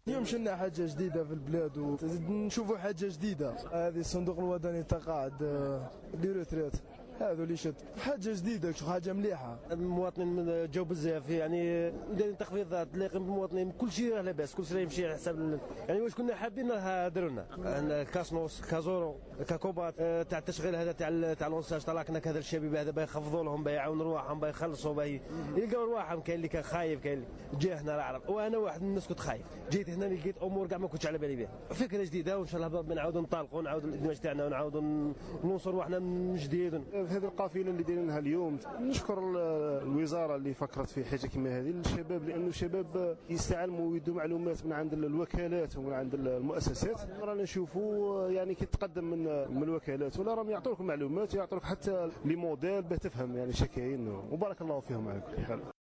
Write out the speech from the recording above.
اليوم شلنا حاجه جديده في البلاد ونشوفوا حاجه جديده. هذه الصندوق الوطني تقاعد لي روتريت هذا اللي شد حاجه جديده حاجه مليحه. المواطنين جاوا بزاف يعني دايرين تخفيضات تلاقي بالمواطنين كل شيء راه لاباس كل شيء يمشي على حساب يعني واش كنا حابين داروا لنا كاسنوس كازورو كاكوبات تاع التشغيل هذا تاع لونساج طلعنا كذا الشباب هذا باغي يخفضوا لهم باغي يعاونوا رواحهم باغي يخلصوا باغي يلقاو رواحهم. كاين اللي كان خايف كاين اللي جا هنا راه عرف وانا واحد من الناس كنت خايف جيت هنا لقيت امور كاع ما كنتش على بالي بها فكره جديده وان شاء الله نعاودوا نطلقوا نعاودوا الدماج تاعنا ونعاودوا نوصلوا روحنا من جديد. هذه القافله اللي دايرينها اليوم نشكر الوزاره اللي فكرت في حاجه كما هذه للشباب لانه الشباب يستعلموا ويدوا معلومات من عند الوكالات ومن عند المؤسسات. رانا نشوفوا يعني كيتقدم من الوكالات ولا راهم يعطوك معلومات يعطوك حتى لي موديل باش تفهم يعني شكاين وبارك الله فيهم على كل حال.